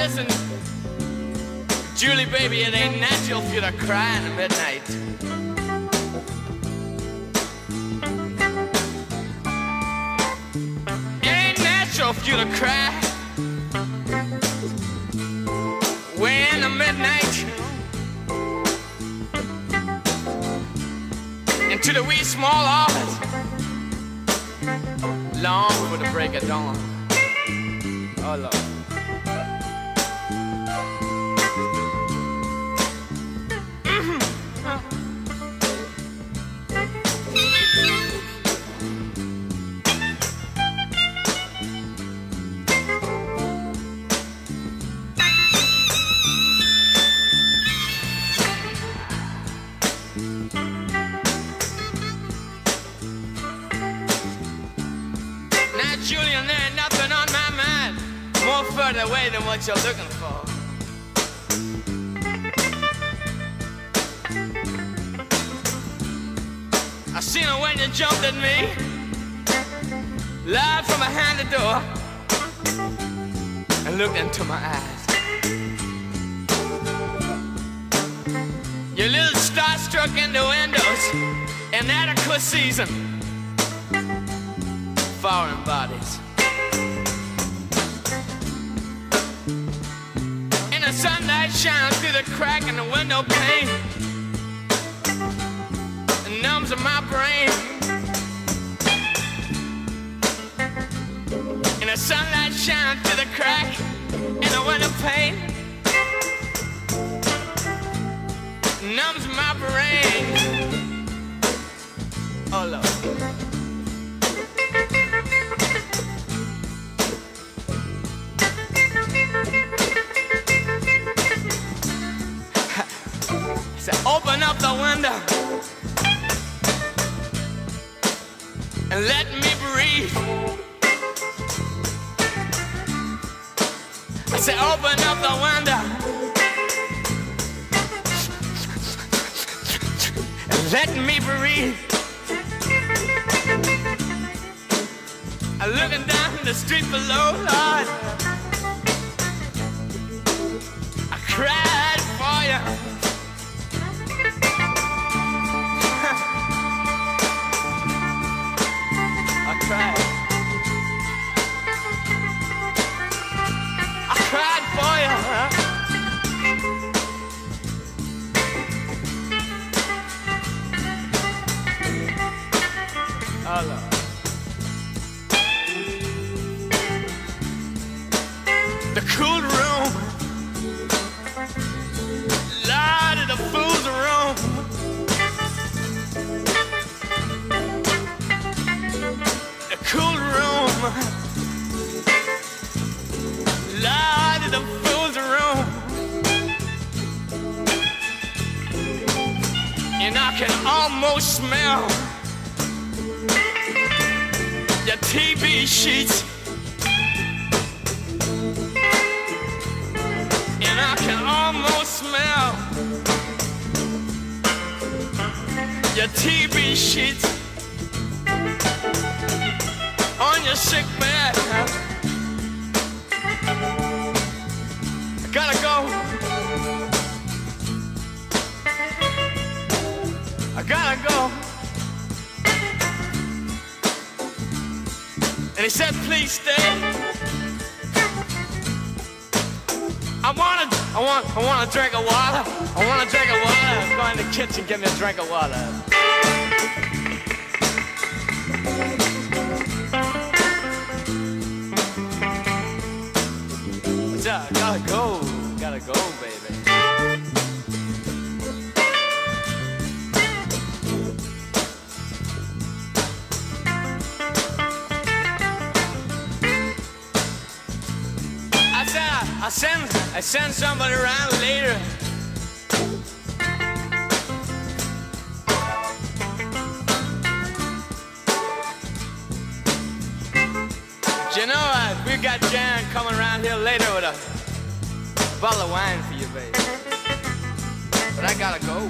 listen, Julie, baby, it ain't natural for you to cry in the midnight. It ain't natural for you to cry way in the midnight. Into the wee small hours, long before the break of dawn. Oh Lord. Julian, there ain't nothing on my mind more further away than what you're looking for. I seen her when you jumped at me, live from behind the door, and looked into my eyes. Your little starstruck in the windows, inadequate season. Foreign bodies. And the sunlight shines through the crack in the window pane and numbs my brain. And the sunlight shines through the crack in the window pane, numbs my brain. Oh Lord. So open up the window and let me breathe. I said open up the window and let me breathe. I'm looking down the street below, Lord. I cried for you. I cried for you, huh? Oh Lord. The cool room, Lord, of the fool's room. The cool room, Lord, of the fool's room. And I can almost smell your TV sheets. And I can almost smell your TV sheets on your sick bed. I gotta go. I gotta go. And he said, please stay. I want a drink of water. I want a drink of water. Go in the kitchen, give me a drink of water. Gotta go, baby. I send somebody around later. You know, we got Jan coming around here later with a bottle of wine for you, baby. But I gotta go.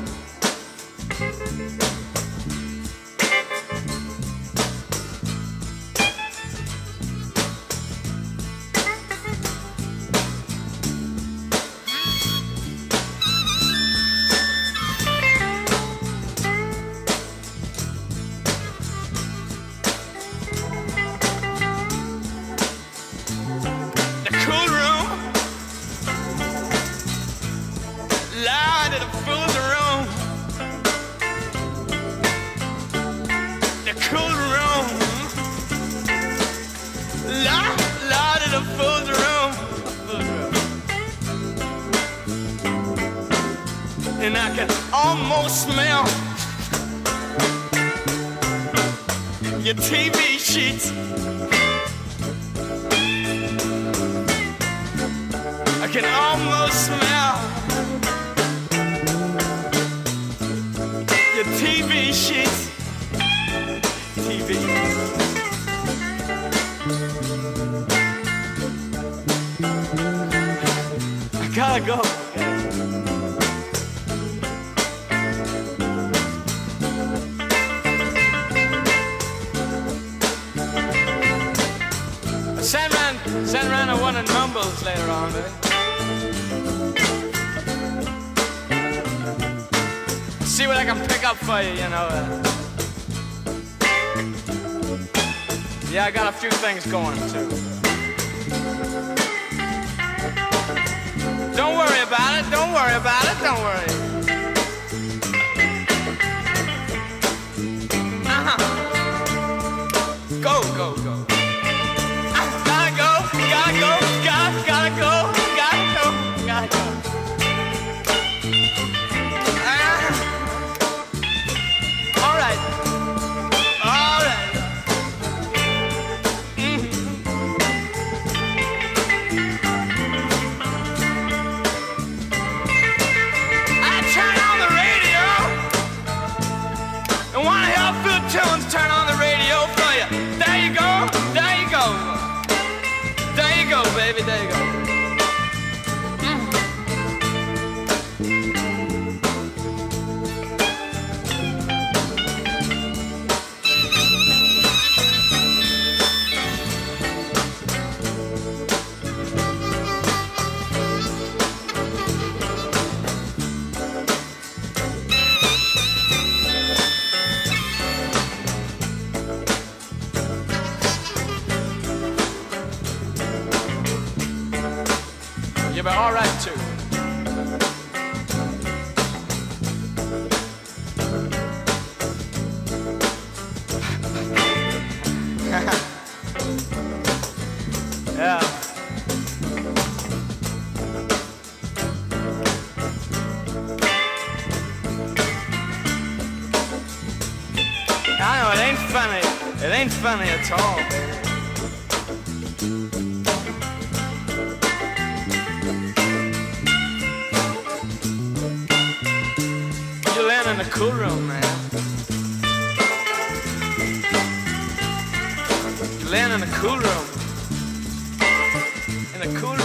and I can almost smell your TV sheets. I can almost smell your TV sheets. TV. I gotta go. Send around a one of numbers later on, baby. See what I can pick up for you, you know. Yeah, I got a few things going too. Don't worry about it, don't worry about it, don't worry. Go, go, go. Gotta go, gotta go, gotta go, gotta go. All right, all right. I turn on the radio and wanna hear a few tunes. Turn on the radio for you. There you go, there you go. There you go, baby, there you go. You'll be all right too. Yeah. I know it ain't funny. It ain't funny at all, baby. In the cool room, man. You're laying in the cool room. In the cool room.